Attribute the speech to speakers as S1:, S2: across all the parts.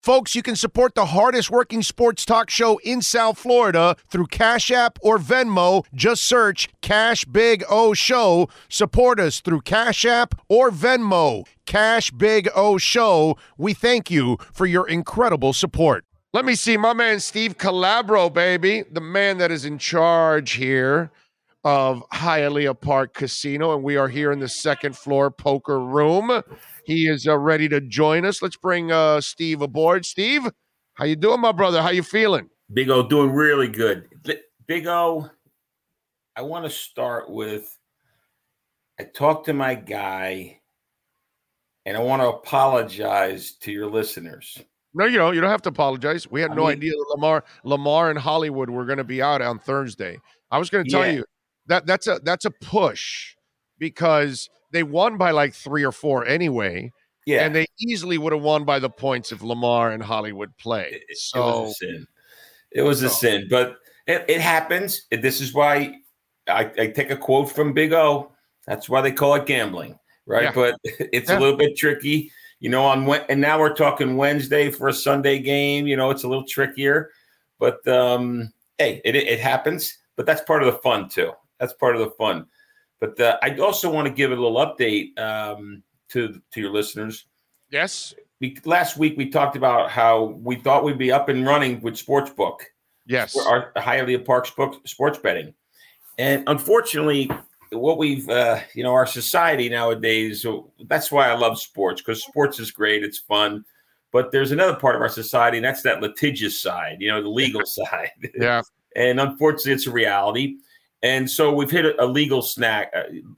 S1: Folks, you can support the hardest working sports talk show in South Florida through Cash App or Venmo. Just search Cash Big O Show. Support us through Cash App or Venmo. Cash Big O Show. We thank you for your incredible support. Let me see my man Steve Calabro, baby, the man that is in charge here of Hialeah Park Casino, and we are here in the second floor poker room. He is ready to join us. Let's bring Steve aboard. Steve, how you doing, my brother? How you feeling?
S2: Big O, doing really good. Big O, I want to start with, I talked to my guy, and I want to apologize to your listeners.
S1: No, you don't have to apologize. We had no idea that Lamar and Hollywood were going to be out on Thursday. I was going to tell you that's a push because they won by like 3 or 4 anyway. Yeah. And they easily would have won by the points if Lamar and Hollywood played. So
S2: it was a sin. It was a sin, but it happens. This is why I take a quote from Big O. That's why they call it gambling, right? Yeah. But it's a little bit tricky, and now we're talking Wednesday for a Sunday game. It's a little trickier, but hey, it happens. But that's part of the fun too. That's part of the fun. But I also want to give a little update to your listeners.
S1: Yes.
S2: Last week we talked about how we thought we'd be up and running with Sportsbook.
S1: Yes.
S2: Our Hialeah Park sports betting. And unfortunately, what we've, our society nowadays, that's why I love sports, because sports is great. It's fun. But there's another part of our society, and that's that litigious side, the legal side.
S1: Yeah. And
S2: unfortunately, it's a reality. And so we've hit a legal snafu,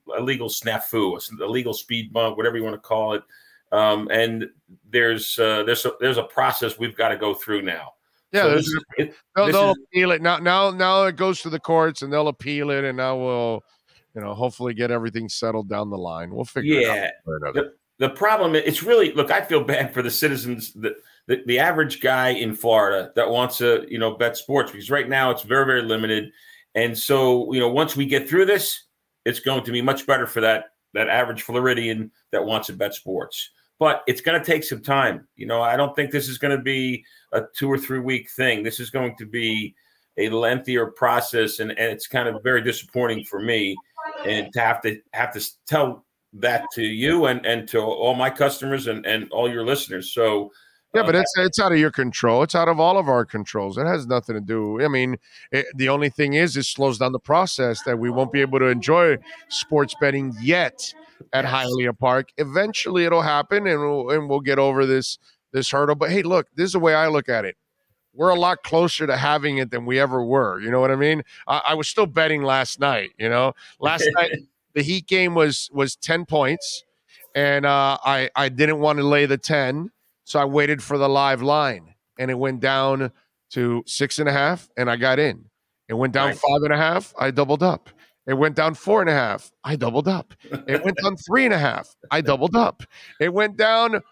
S2: a legal speed bump, whatever you want to call it. And there's a process we've got to go through now.
S1: Yeah, so they'll appeal it now. It goes to the courts, and they'll appeal it, and now we'll, hopefully get everything settled down the line. We'll figure it out.
S2: The problem is, it's really, look, I feel bad for the citizens, the average guy in Florida that wants to, bet sports, because right now it's very, very limited. And so, once we get through this, it's going to be much better for that average Floridian that wants to bet sports. But it's going to take some time. I don't think this is going to be a 2 or 3 week thing. This is going to be a lengthier process, and it's kind of very disappointing for me, and to have to tell that to you and to all my customers and all your listeners. So.
S1: Yeah, but it's out of your control. It's out of all of our controls. It has nothing to do. I mean, the only thing is it slows down the process that we won't be able to enjoy sports betting yet at Hialeah Park. Eventually, it'll happen, and we'll get over this hurdle. But hey, look, this is the way I look at it. We're a lot closer to having it than we ever were. You know what I mean? I was still betting last night. Last night the Heat game was 10 points, and I didn't want to lay the 10. So I waited for the live line, and it went down to 6.5, and I got in. It went down 5.5. I doubled up. It went down 4.5. I doubled up. It went down 3.5. I doubled up. It went down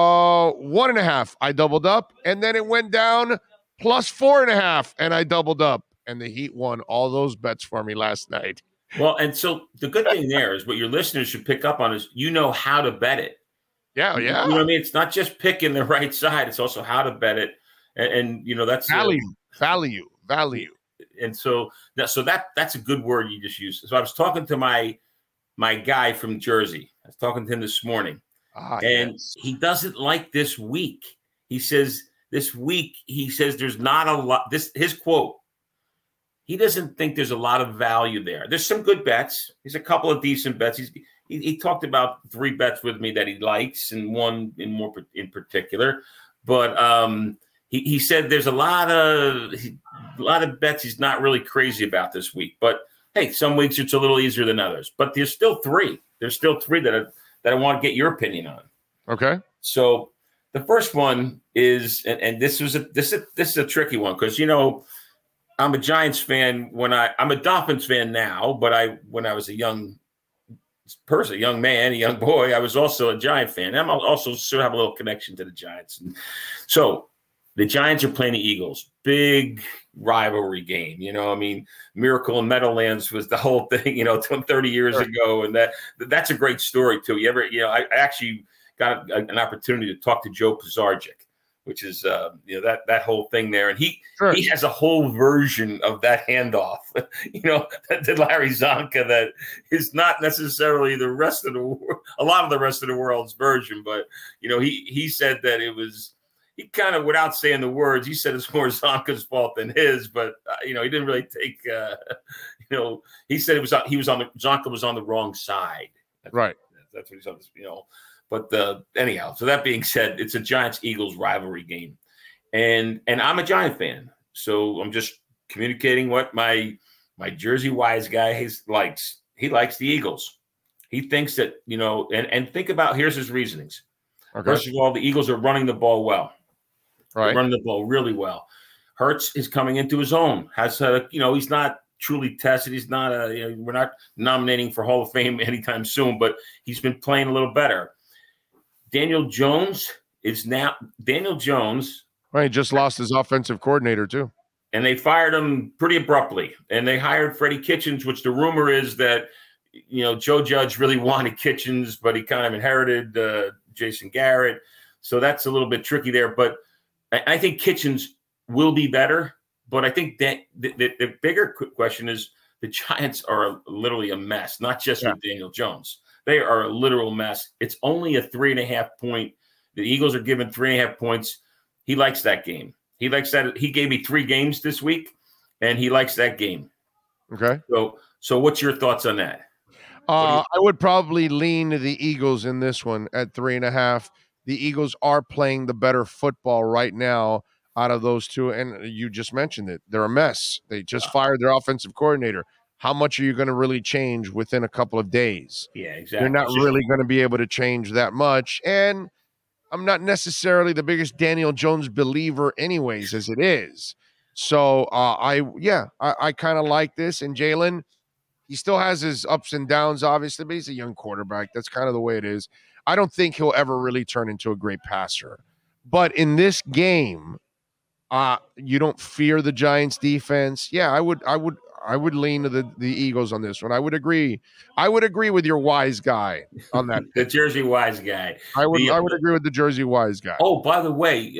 S1: 1.5. I doubled up, and then it went down plus 4.5, and I doubled up. And the Heat won all those bets for me last night.
S2: Well, and so the good thing there is what your listeners should pick up on is how to bet it.
S1: Yeah.
S2: You know what I mean? It's not just picking the right side. It's also how to bet it. And that's
S1: value.
S2: And so that's a good word you just used. So I was talking to my guy from Jersey. I was talking to him this morning. He doesn't like this week. He says this week, there's not a lot. His quote, he doesn't think there's a lot of value there. There's some good bets. There's a couple of decent bets. He talked about 3 bets with me that he likes, and one in particular. But he said there's a lot of bets he's not really crazy about this week. But hey, some weeks it's a little easier than others. But there's still 3. There's still 3 that I want to get your opinion on.
S1: Okay.
S2: So the first one is, and this is a tricky one, because I'm a Giants fan I'm a Dolphins fan now, but when I was a young person, a young man, a young boy, I was also a Giant fan. I'm also sort of have a little connection to the Giants. And so the Giants are playing the Eagles. Big rivalry game. Miracle in Meadowlands was the whole thing, 30 years ago. And that's a great story too. I actually got an opportunity to talk to Joe Pisarcik, which is that whole thing there. And he has a whole version of that handoff, that did Larry Csonka that is not necessarily the rest of the world, a lot of the rest of the world's version, but he said that it was. He kind of, without saying the words, he said it's more Csonka's fault than his, but he didn't really take. He said Csonka was on the wrong side.
S1: Right.
S2: That's what he's on. But anyhow. So that being said, it's a Giants-Eagles rivalry game, and I'm a Giant fan, so I'm just communicating what my Jersey wise guy likes. He likes the Eagles. He thinks that and think about, here's his reasonings. Okay. First of all, the Eagles are running the ball well.
S1: Right.
S2: They're running the ball really well. Hurts is coming into his own. He's not truly tested. He's not we're not nominating for Hall of Fame anytime soon, but he's been playing a little better. Daniel Jones.
S1: Right, he just lost his offensive coordinator too.
S2: And they fired him pretty abruptly. And they hired Freddie Kitchens, which the rumor is that Joe Judge really wanted Kitchens, but he kind of inherited Jason Garrett. So that's a little bit tricky there. But I think Kitchens will be better. But I think that the bigger question is the Giants are literally a mess, not just with Daniel Jones. They are a literal mess. It's only a 3.5 point. The Eagles are given 3.5 points. He likes that game. He likes that. He gave me 3 games this week, and he likes that game.
S1: Okay.
S2: So what's your thoughts on that?
S1: I would probably lean to the Eagles in this one at 3.5. The Eagles are playing the better football right now out of those two. And you just mentioned it. They're a mess. They just fired their offensive coordinator. How much are you going to really change within a couple of days?
S2: Yeah, exactly.
S1: You're not really going to be able to change that much. And I'm not necessarily the biggest Daniel Jones believer anyways, as it is. So I kind of like this. And Jalen, he still has his ups and downs, obviously, but he's a young quarterback. That's kind of the way it is. I don't think he'll ever really turn into a great passer. But in this game, you don't fear the Giants defense. Yeah, I would lean to the Eagles on this one. I would agree with your wise guy on that.
S2: The Jersey wise guy.
S1: I would agree with the Jersey wise guy.
S2: Oh, by the way,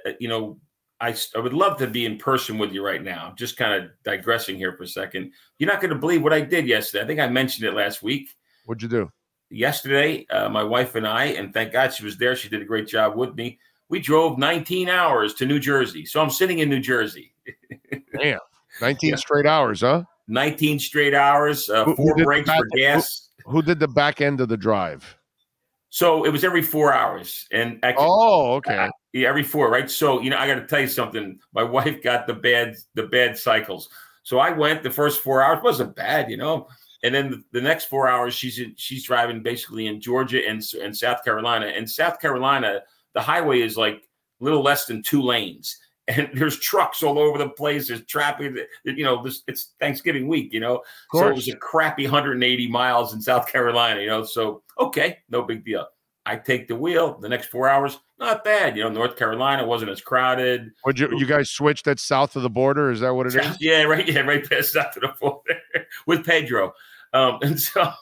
S2: I would love to be in person with you right now. I'm just kind of digressing here for a second. You're not going to believe what I did yesterday. I think I mentioned it last week.
S1: What'd you do?
S2: Yesterday, my wife and I, and thank God she was there. She did a great job with me. We drove 19 hours to New Jersey. So I'm sitting in New Jersey.
S1: Damn. 19 straight hours, huh?
S2: 19 straight hours, 4 breaks for gas.
S1: Who did the back end of the drive?
S2: So it was every 4 hours. And
S1: okay.
S2: Every 4, right? So, I got to tell you something. My wife got the bad cycles. So I went the first 4 hours, wasn't bad, And then the next 4 hours, she's driving basically in Georgia and South Carolina. And South Carolina, the highway is like a little less than 2 lanes. And there's trucks all over the place. There's traffic. It's Thanksgiving week, So it was a crappy 180 miles in South Carolina, So, okay, no big deal. I take the wheel. The next 4 hours, not bad. North Carolina wasn't as crowded.
S1: Would you guys switch that south of the border? Is that what it is?
S2: Yeah, right. Yeah, right past south of the border with Pedro. And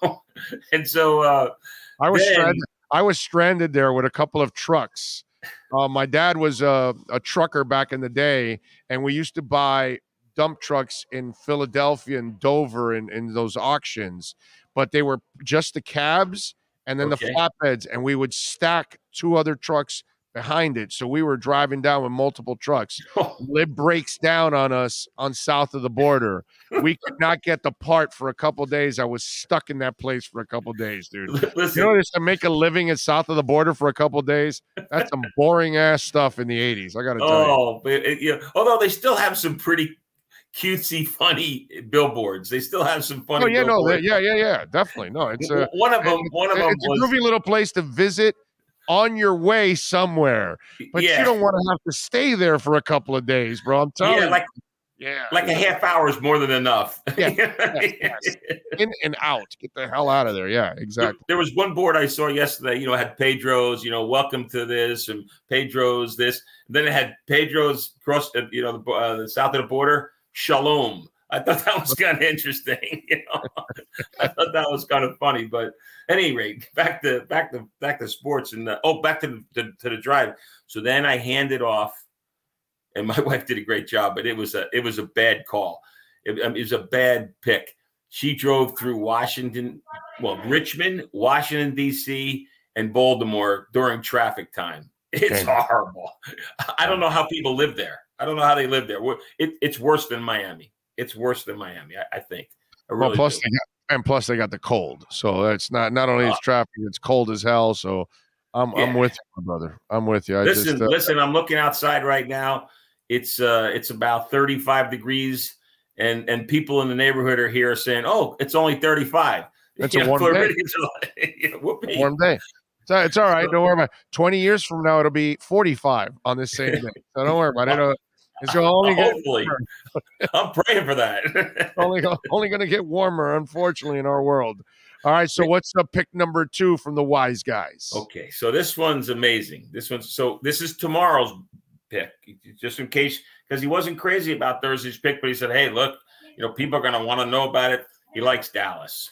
S2: so
S1: I was stranded there with a couple of trucks. My dad was a trucker back in the day, and we used to buy dump trucks in Philadelphia and Dover in those auctions, but they were just the cabs and then the flatbeds, and we would stack 2 other trucks behind it. So we were driving down with multiple trucks. Lib breaks down on us on south of the border. We could not get the part for a couple of days. I was stuck in that place for a couple of days, dude.
S2: Listen,
S1: to make a living at south of the border for a couple of days, that's some boring ass stuff in the 80s. I got to tell
S2: you. Although they still have some pretty cutesy, funny billboards. They still have some funny billboards.
S1: Yeah, definitely. No, it's
S2: one of them
S1: it's a groovy little place to visit on your way somewhere, but you don't want to have to stay there for a couple of days, bro. I'm telling you.
S2: Like a half hour is more than enough.
S1: Yes. In and out. Get the hell out of there. Yeah, exactly.
S2: There was one board I saw yesterday, had Pedro's, welcome to this, and Pedro's this. And then it had Pedro's across, the south of the border, Shalom. I thought that was kind of interesting. I thought that was kind of funny. But at any rate, back to sports and back to the drive. So then I handed off, and my wife did a great job, but it was a bad call. It was a bad pick. She drove through Richmond, Washington, D.C., and Baltimore during traffic time. It's horrible. I don't know how people live there. I don't know how they live there. It's worse than Miami. It's worse than Miami, I think.
S1: Plus they got the cold. So it's not only is traffic, it's cold as hell. So I'm with you, my brother. I'm with you.
S2: Listen, I'm looking outside right now. It's about 35 degrees. And people in the neighborhood are here saying, "Oh, it's only 35."
S1: It's a warm day. Warm day. It's all right. Don't worry about it. 20 years from now, it'll be 45 on this same day. So don't worry about it. It's only
S2: hopefully. I'm praying for that.
S1: only going to get warmer, unfortunately, in our world. All right. So what's pick number 2 from the wise guys?
S2: Okay. So this one's amazing. This is tomorrow's pick, just in case, because he wasn't crazy about Thursday's pick, but he said, "Hey, look, people are going to want to know about it." He likes Dallas.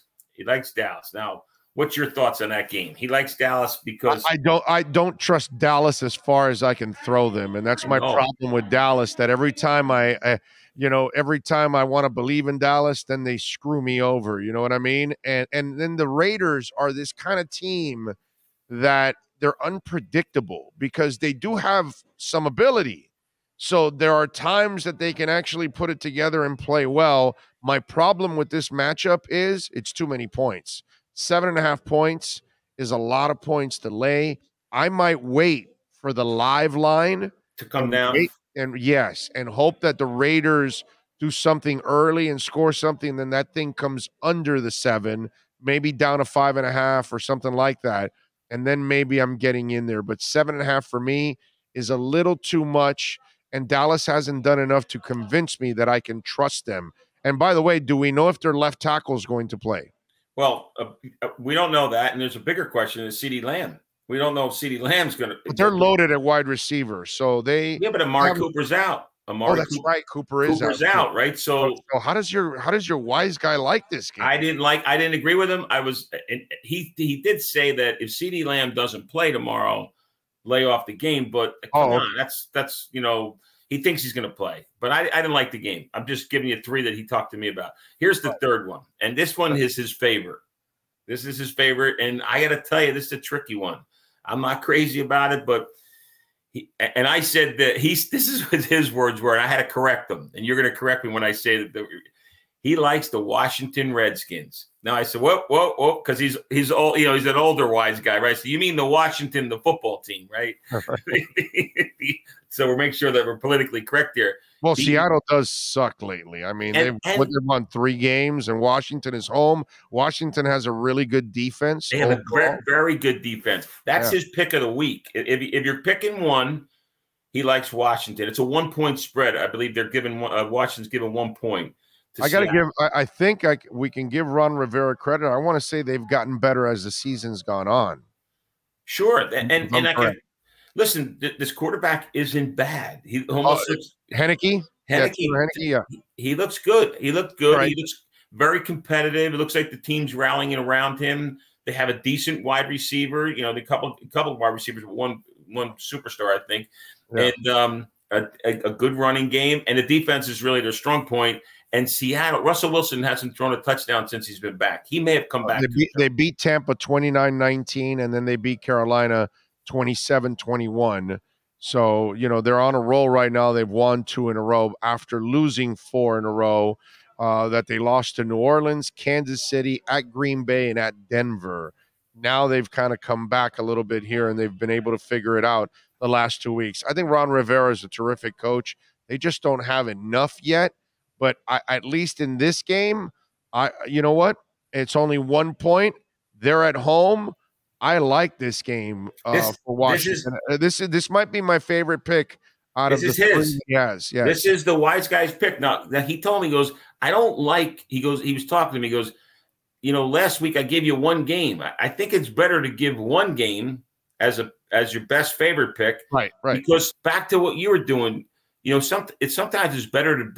S2: Now, what's your thoughts on that game? He likes Dallas because
S1: I don't trust Dallas as far as I can throw them, and that's my problem with Dallas. That every time I want to believe in Dallas, then they screw me over. You know what I mean? And then the Raiders are this kind of team that they're unpredictable because they do have some ability. So there are times that they can actually put it together and play well. My problem with this matchup is it's too many points. 7.5 points is a lot of points to lay. I might wait for the live line
S2: to come down.
S1: And hope that the Raiders do something early and score something. Then that thing comes under the 7, maybe down to 5.5 or something like that. And then maybe I'm getting in there. But 7.5 for me is a little too much. And Dallas hasn't done enough to convince me that I can trust them. And by the way, do we know if their left tackle is going to play?
S2: Well, we don't know that. And there's a bigger question: is CeeDee Lamb? We don't know if CeeDee Lamb's going to.
S1: But they're loaded at wide receiver, so they.
S2: Yeah, but Amari Cooper's out.
S1: That's right. Cooper's
S2: out, right? So
S1: how does your wise guy like this game?
S2: I didn't agree with him. He did say that if CeeDee Lamb doesn't play tomorrow, lay off the game. But come on, that's he thinks he's going to play. But I didn't like the game. I'm just giving you 3 that he talked to me about. Here's the third one, and this one is his favorite. This is his favorite, and I got to tell you, this is a tricky one. I'm not crazy about it, but I said that this is what his words were, and I had to correct them. And you're going to correct me when I say that he likes the Washington Redskins. Now I said, whoa, because he's old, he's an older wise guy, right? So you mean the football team, right? So we're making sure that we're politically correct here.
S1: Well, Seattle does suck lately. I mean, they've won 3 games, and Washington is home. Washington has a really good defense.
S2: They have a very, very good defense. That's his pick of the week. If you're picking one, he likes Washington. It's a 1-point spread. I believe they're giving Washington's given 1 point.
S1: I got to give. I think we can give Ron Rivera credit. I want to say they've gotten better as the season's gone on.
S2: Sure, and I can listen. This quarterback isn't bad. He almost looks
S1: Heinicke.
S2: Yeah. He looks good. He looked good.
S1: Right.
S2: He looks very competitive. It looks like the team's rallying around him. They have a decent wide receiver. A couple of wide receivers, one superstar, I think, and a good running game. And the defense is really their strong point. And Seattle, Russell Wilson hasn't thrown a touchdown since he's been back. He may have come back.
S1: They beat Tampa 29-19, and then they beat Carolina 27-21. So, they're on a roll right now. They've won 2 in a row after losing 4 in a row that they lost to New Orleans, Kansas City, at Green Bay, and at Denver. Now they've kind of come back a little bit here, and they've been able to figure it out the last 2 weeks. I think Ron Rivera is a terrific coach. They just don't have enough yet. But at least in this game, you know what? It's only 1 point. They're at home. I like this game for Washington. This might be my favorite pick out of the 3. Yes.
S2: This is the wise guy's pick. Now he told me, he goes, I don't like. He was talking to me. He goes, last week I gave you 1 game. I think it's better to give 1 game as your best favorite pick.
S1: Right.
S2: Because back to what you were doing, sometimes it's better to bet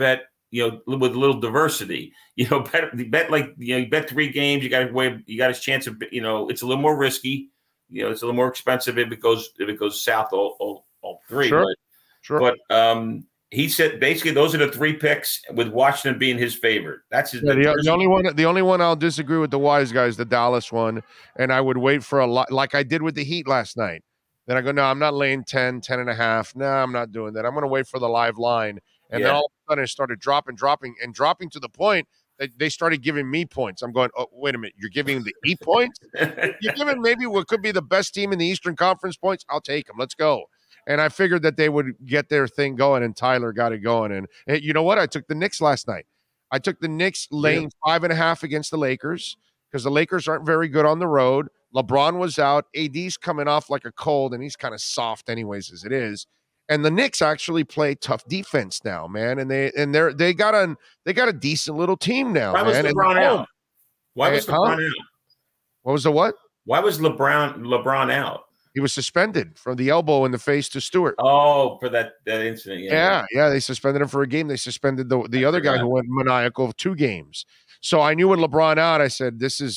S2: with a little diversity. Bet like you bet 3 games. You got his chance of it's a little more risky. It's a little more expensive if it goes south all 3.
S1: Sure.
S2: But he said basically those are the 3 picks, with Washington being his favorite. That's his.
S1: The only one I'll disagree with the wise guys, the Dallas one, and I would wait for a lot, like I did with the Heat last night. Then I go, no, I'm not laying 10 and a half. No, I'm not doing that. I'm going to wait for the live line. And then all of a sudden it started dropping to the point that they started giving me points. I'm going, oh, wait a minute. You're giving the Heat points? You're giving maybe what could be the best team in the Eastern Conference points? I'll take them. Let's go. And I figured that they would get their thing going, and Tyler got it going. And you know what? I took the Knicks last night. I took the Knicks laying 5.5 against the Lakers, because the Lakers aren't very good on the road. LeBron was out. AD's coming off like a cold, and he's kind of soft anyways as it is. And the Knicks actually play tough defense now, man. And they got a decent little team now.
S2: Why was LeBron out? Why was LeBron out?
S1: What was the what?
S2: Why was LeBron out?
S1: He was suspended from the elbow in the face to Stewart.
S2: Oh, for that incident.
S1: Yeah. They suspended him for a game. They suspended the other guy who went maniacal 2 games. So I knew with LeBron out, I said, this is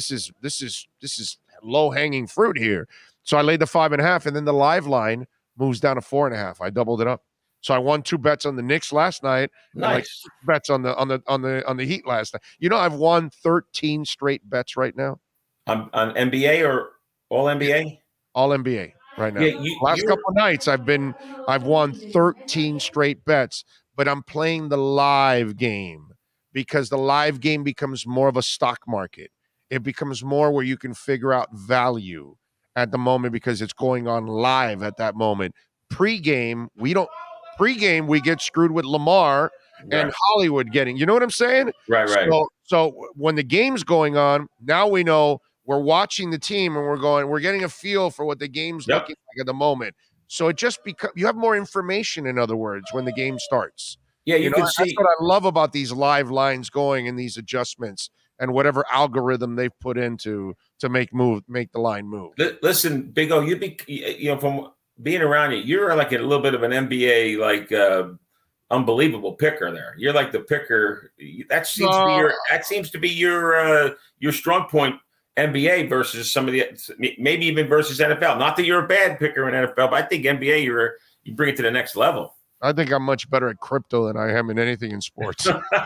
S1: low hanging fruit here. So I laid the 5.5, and then the live line moves down to 4.5. I doubled it up. So I won 2 bets on the Knicks last night.
S2: Nice.
S1: And bets on the Heat last night. I've won 13 straight bets right now.
S2: On NBA or all NBA?
S1: All NBA right now. Last couple of nights I've won 13 straight bets, but I'm playing the live game, because the live game becomes more of a stock market. It becomes more where you can figure out value at the moment, because it's going on live at that moment. Pre-game, we get screwed with Lamar and Hollywood getting, you know what I'm saying?
S2: Right.
S1: So when the game's going on, now we know we're watching the team and we're getting a feel for what the game's looking like at the moment. So it just you have more information, in other words, when the game starts.
S2: Yeah, you can see.
S1: That's what I love about these live lines going and these adjustments and whatever algorithm they've put into to make the line move.
S2: Listen, Big O, from being around you're like a little bit of an NBA unbelievable picker there. You're like the picker. That seems to be your strong point. NBA versus some of maybe even versus NFL. Not that you're a bad picker in NFL, but I think NBA you bring it to the next level.
S1: I think I'm much better at crypto than I am in anything in sports.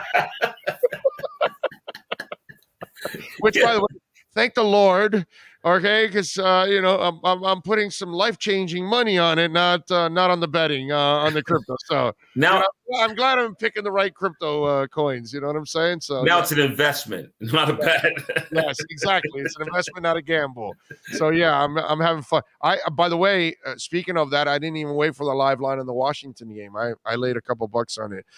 S1: Which, by the way, thank the Lord, okay, because I'm putting some life-changing money on it, not on the betting on the crypto. So
S2: now
S1: I'm glad I'm picking the right crypto coins. You know what I'm saying? So
S2: now it's an investment, not a bet.
S1: Yes, exactly. It's an investment, not a gamble. So yeah, I'm having fun. By the way, speaking of that, I didn't even wait for the live line in the Washington game. I laid a couple bucks on it.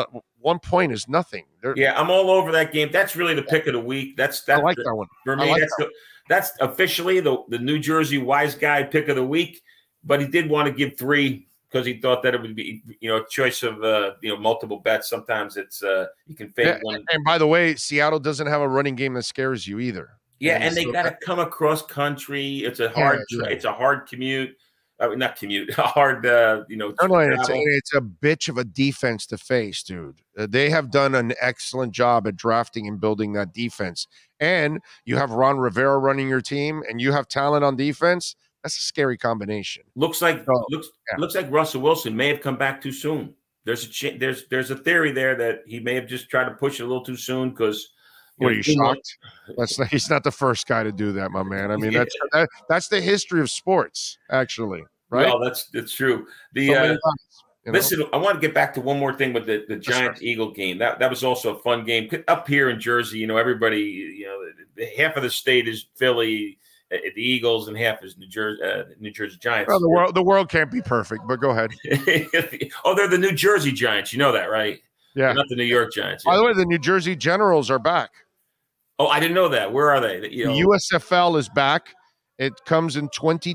S1: 1 point is nothing.
S2: I'm all over that game. That's really the pick of the week. I
S1: like that one.
S2: For me, that's officially the New Jersey wise guy pick of the week. But he did want to give 3 because he thought that it would be, a choice of multiple bets. Sometimes it's you can fade one.
S1: And by the way, Seattle doesn't have a running game that scares you either.
S2: Yeah, and they got to come across country. It's a hard it's a hard commute. Not commute, hard,
S1: No, it's a bitch of a defense to face, dude. They have done an excellent job at drafting and building that defense. And you have Ron Rivera running your team, and you have talent on defense. That's a scary combination.
S2: Looks like Russell Wilson may have come back too soon. There's a theory there that he may have just tried to push it a little too soon because.
S1: What, are you shocked? He's not the first guy to do that, my man. I mean, that's the history of sports, actually, right?
S2: Well, that's true. Listen, I want to get back to one more thing with the Giants-Eagle game. That was also a fun game. Up here in Jersey, everybody, half of the state is Philly, the Eagles, and half is New Jersey Giants.
S1: Well, the world can't be perfect, but go ahead.
S2: Oh, they're the New Jersey Giants. You know that, right? Yeah. They're not the New York Giants.
S1: By the way, the New Jersey Generals are back.
S2: Oh, I didn't know that. Where are they?
S1: The USFL is back. It comes in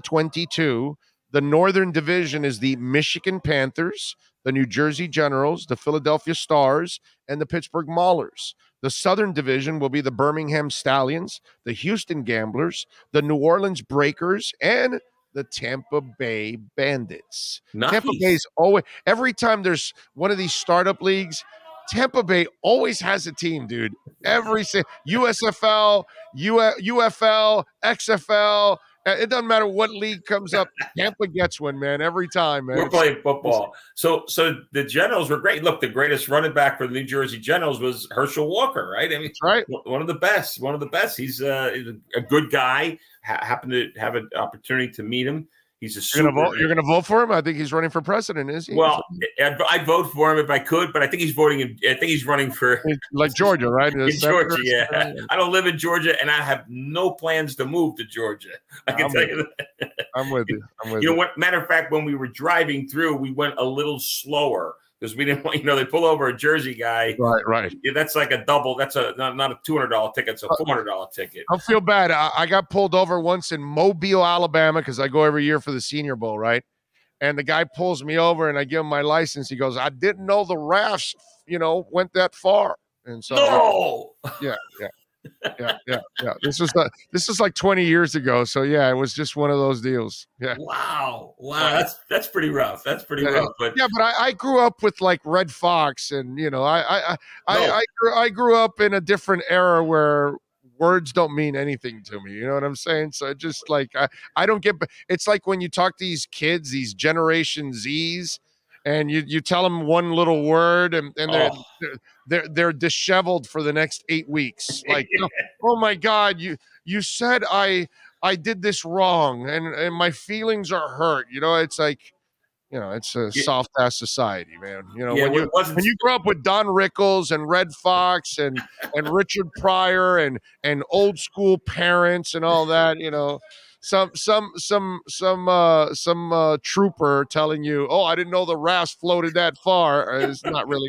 S1: 2022. The Northern Division is the Michigan Panthers, the New Jersey Generals, the Philadelphia Stars, and the Pittsburgh Maulers. The Southern Division will be the Birmingham Stallions, the Houston Gamblers, the New Orleans Breakers, and the Tampa Bay Bandits.
S2: Nice.
S1: Tampa Bay's always, every time there's one of these startup leagues, Tampa Bay always has a team, dude. USFL, UFL, XFL. It doesn't matter what league comes up. Tampa gets one, man, every time, man.
S2: We're playing football. So the Generals were great. Look, the greatest running back for the New Jersey Generals was Herschel Walker, right? I mean,
S1: that's right.
S2: One of the best. He's a good guy. Happened to have an opportunity to meet him. He's a super.
S1: You're going to vote for him? I think he's running for president, is he?
S2: Well, I'd vote for him if I could, but I think he's running for
S1: like Georgia, right?
S2: In Georgia, yeah. I don't live in Georgia, and I have no plans to move to Georgia. I can tell you that.
S1: I'm with you.
S2: What? Matter of fact, when we were driving through, we went a little slower because we didn't want. They pull over a Jersey guy.
S1: Right.
S2: Yeah, that's like a double. That's not a $200 ticket. It's a $400 ticket.
S1: I feel bad. I got pulled over once in Mobile, Alabama, because I go every year for the Senior Bowl, right? And the guy pulls me over, and I give him my license. He goes, "I didn't know the rafts, went that far." And so,
S2: no,
S1: yeah. This is like 20 years ago. So yeah, it was just one of those deals. Yeah.
S2: Wow. That's pretty rough. But
S1: I grew up with like Red Fox, and I grew up in a different era where words don't mean anything to me. You know what I'm saying? So just like I don't get. It's like when you talk to these kids, these Generation Zs, and you tell them one little word, and they're disheveled for the next 8 weeks. Like, oh my God, you said I did this wrong, and my feelings are hurt. It's like, it's a soft ass society, man. When you grow up with Don Rickles and Red Fox and Richard Pryor and old school parents and all that, some trooper telling you, "Oh, I didn't know the rafts floated that far," is not really.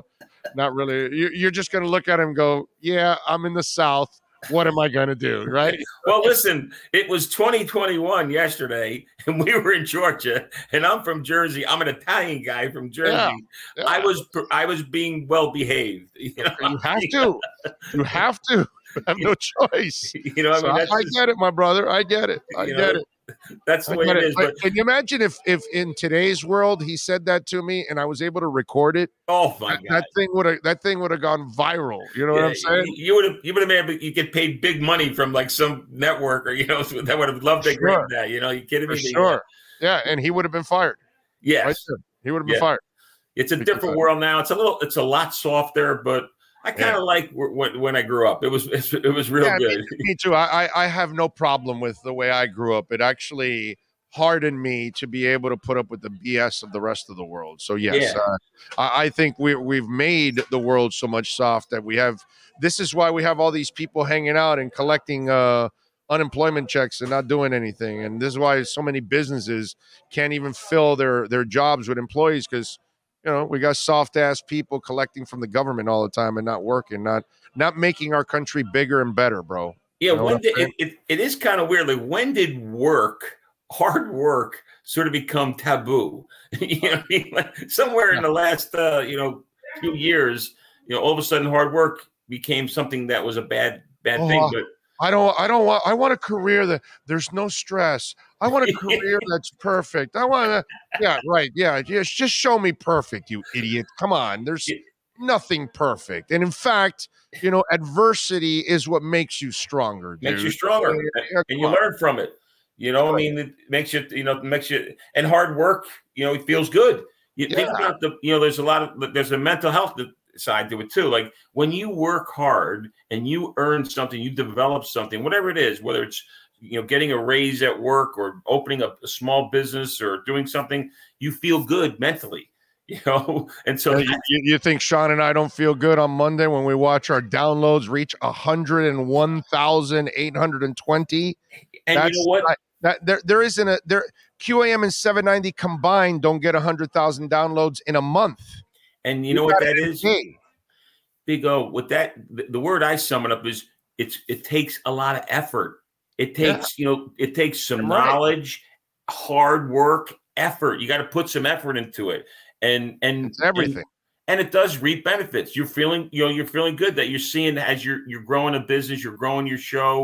S1: You're just gonna look at him and go, "Yeah, I'm in the South. What am I gonna do?" Right?
S2: Well, listen, it was 2021 yesterday, and we were in Georgia, and I'm from Jersey. I'm an Italian guy from Jersey. Yeah. I was being well behaved.
S1: You have to. I have no choice. I get it, my brother. I get it. I get it.
S2: That's the way it is. But
S1: can you imagine if in today's world he said that to me and I was able to record it?
S2: Oh my God!
S1: That thing would have gone viral. You know what I'm saying?
S2: You would have you get paid big money from like some network or that would have loved to grab that. You kidding me?
S1: For sure. Yeah, and he would have been fired.
S2: Yes,
S1: right, he would have been fired.
S2: It's a different world now. It's a lot softer, but I kind of like when I grew up. It was real good.
S1: Me too. I have no problem with the way I grew up. It actually hardened me to be able to put up with the BS of the rest of the world. So yes, I think we've made the world so much soft that we have. This is why we have all these people hanging out and collecting unemployment checks and not doing anything. And this is why so many businesses can't even fill their jobs with employees because we got soft ass people collecting from the government all the time and not working, not making our country bigger and better, bro.
S2: Yeah, it is kind of weird. Like, when did hard work, sort of become taboo? Like somewhere in the last few years, all of a sudden hard work became something that was a bad thing. But
S1: I want a career that there's no stress. I want a career that's perfect. I want to, yeah, right. Yeah. Just show me perfect, you idiot. Come on. There's nothing perfect. And in fact, adversity is what makes you stronger. Dude.
S2: Makes you stronger. And you learn from it. I mean, it makes you, and hard work, it feels good. You think about there's a mental health side to it too. Like when you work hard and you earn something, you develop something, whatever it is, whether it's getting a raise at work or opening up a small business or doing something, you feel good mentally, and so
S1: you think Sean and I don't feel good on Monday when we watch our downloads reach 101,820.
S2: And you know what?
S1: There isn't QAM and 790 combined don't get 100,000 downloads in a month.
S2: And you know what that is? Big O, with that, the word I sum it up is it takes a lot of effort. It takes, it takes some knowledge, hard work, effort. You got to put some effort into it. And
S1: it's everything.
S2: And it does reap benefits. You're feeling good that you're seeing as you're growing a business, you're growing your show,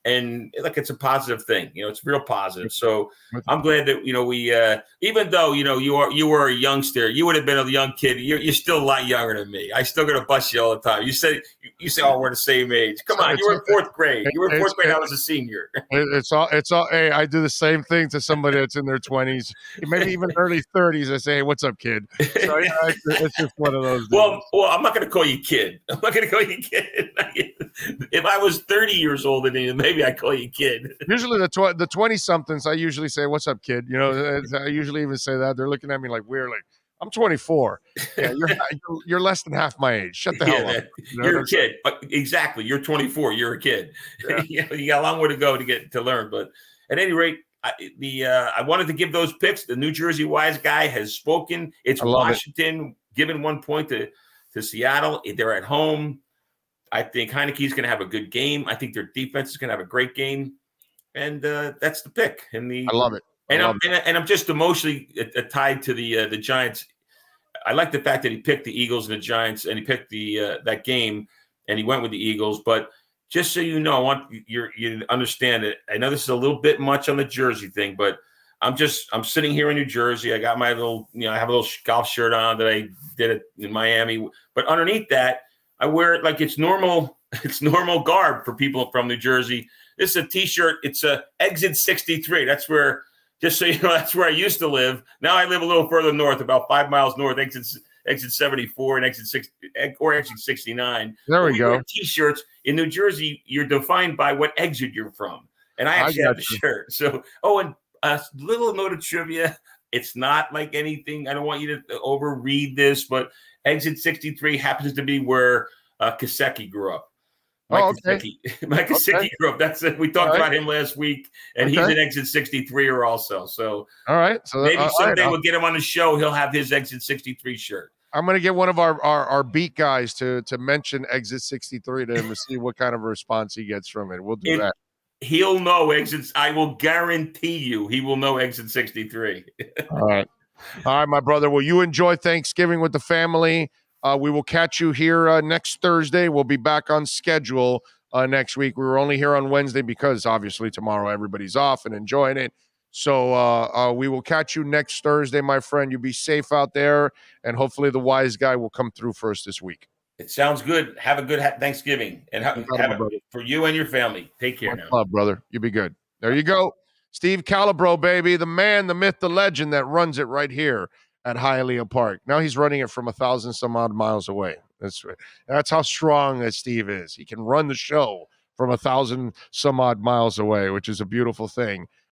S2: and like it's a positive thing. It's real positive. So I'm glad that we even though you were a youngster, you would have been a young kid. You're still a lot younger than me. I still gonna bust you all the time. You say oh, we're the same age. Come on, you were in fourth grade. You were in fourth grade. I was a senior.
S1: It's all. Hey, I do the same thing to somebody that's in their 20s, maybe even early 30s. I say, hey, what's up, kid? So it's just one of those.
S2: Well, I'm not gonna call you kid. I'm not gonna call you kid. If I was 30 years older than you, maybe I call you kid.
S1: Usually the 20-somethings, I usually say, "What's up, kid?" I usually even say that. They're looking at me like weird. Like, I'm 24. Yeah, you're less than half my age. Shut the hell up.
S2: You're a kid. Exactly. You're 24. You're a kid. Yeah. You got a long way to go to learn. But at any rate, I wanted to give those picks. The New Jersey Wise guy has spoken. It's Washington giving 1 point to Seattle. They're at home. I think Heineke's going to have a good game. I think their defense is going to have a great game, and that's the pick. I
S1: love it.
S2: I'm just emotionally tied to the Giants. I like the fact that he picked the Eagles and the Giants, and he picked that game, and he went with the Eagles. But just so you know, I want you to understand it. I know this is a little bit much on the jersey thing, but I'm sitting here in New Jersey. I got my little, I have a little golf shirt on that I did it in Miami, but underneath that, I wear it like it's normal. It's normal garb for people from New Jersey. This is a T-shirt. It's a Exit 63. That's where, just so you know, that's where I used to live. Now I live a little further north, about 5 miles north. Exit 74 and Exit 69.
S1: There we go.
S2: T-shirts in New Jersey, you're defined by what exit you're from, and I actually have the shirt. So, and a little note of trivia. It's not like anything. I don't want you to overread this, but Exit 63 happens to be where Kaseki grew up. Mike Kaseki grew up. That's it. We talked about him last week, and he's an Exit 63er also. So,
S1: all right. So
S2: maybe someday we'll get him on the show. He'll have his Exit 63 shirt.
S1: I'm going to get one of our beat guys to mention Exit 63 to him to see what kind of response he gets from it. We'll do that.
S2: He'll know exits. I will guarantee you he will know Exit 63.
S1: All right, my brother. Well, you enjoy Thanksgiving with the family. We will catch you here next Thursday. We'll be back on schedule next week. We were only here on Wednesday because obviously tomorrow everybody's off and enjoying it. So we will catch you next Thursday, my friend. You be safe out there, and hopefully the wise guy will come through for us this week.
S2: It sounds good. Have a good Thanksgiving, and have it for you and your family. Take care now.
S1: Love, brother. You be good. There you go. Steve Calabro, baby, the man, the myth, the legend that runs it right here at Hialeah Park. Now he's running it from 1,000 some odd miles away. That's how strong that Steve is. He can run the show from 1,000 some odd miles away, which is a beautiful thing.